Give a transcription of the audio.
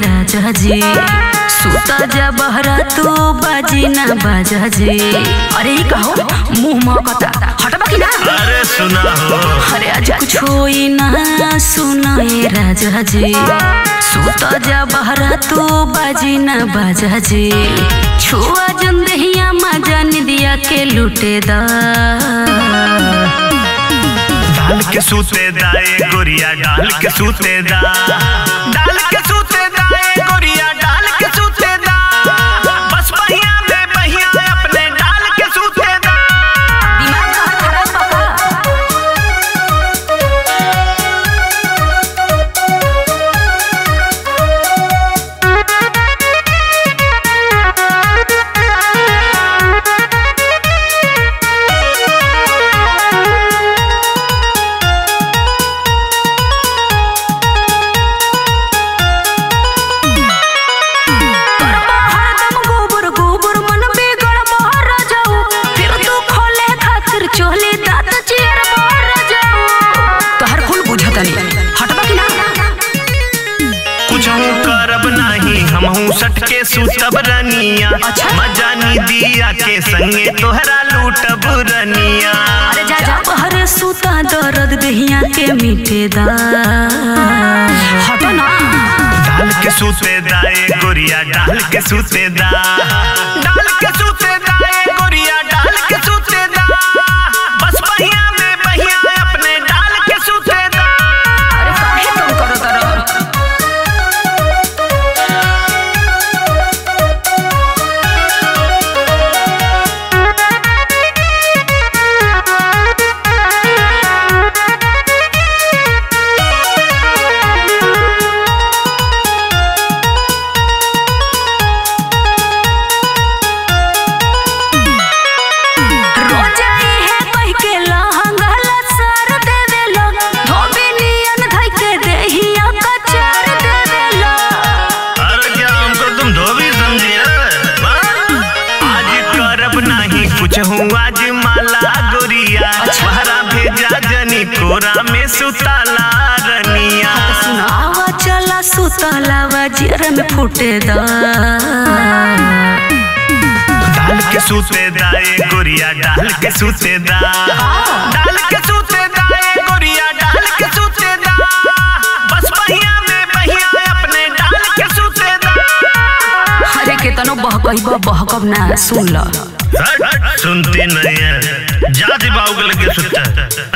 राजा जी सुता जा बहरा तू बाजी ना बाजा जी। अरे कहो मुँह मौकता हटबा की ना। अरे सुना हो अरे आजा कुछ होई ना सुना ये राजा जी सुता जा बहरा तू बाजी ना बाजा जी। छुआ जन दहिया मजा निदिया के लुटे दा डाल के सूते दाए गोरिया डाल के सूते दा डाल के सूते दाए गोरिया डाल के सूते दा बस बहिया में बहिया अपने डाल के सूते दा। दिमाग खराब बाबा। करब नहीं हमहू सटके सुतब रनिया मजा नी दिया के संगे तोहरा लूटब रनिया। अरे जा जा बहरे सुता दर्द दहिया के मिटे दा हट ना। डाल के सूते दाए गोरिया डाल के सूते दा डाल के सूते दाए गोरिया डाल के सूते दा बस बहिया में बहिया अपने डाल के सूते दा। अरे काहे तुम करो तरह कुछ आज माला गोरिया बहरा भेजा जनी कोरा में सुताला रनिया। सुनावा चला सुतलावा जीर में फूटे दा डाल के सूते दाए गोरिया डाल के सूते दा डाल के सूते दाए गोरिया डाल के सूते दा बस बहिया में बहिया अपने डाल के सूते दा। अरे केतनो बहकइबा बहकब ना सुन ल सुनती नहीं है जाति बाउगल के सुता।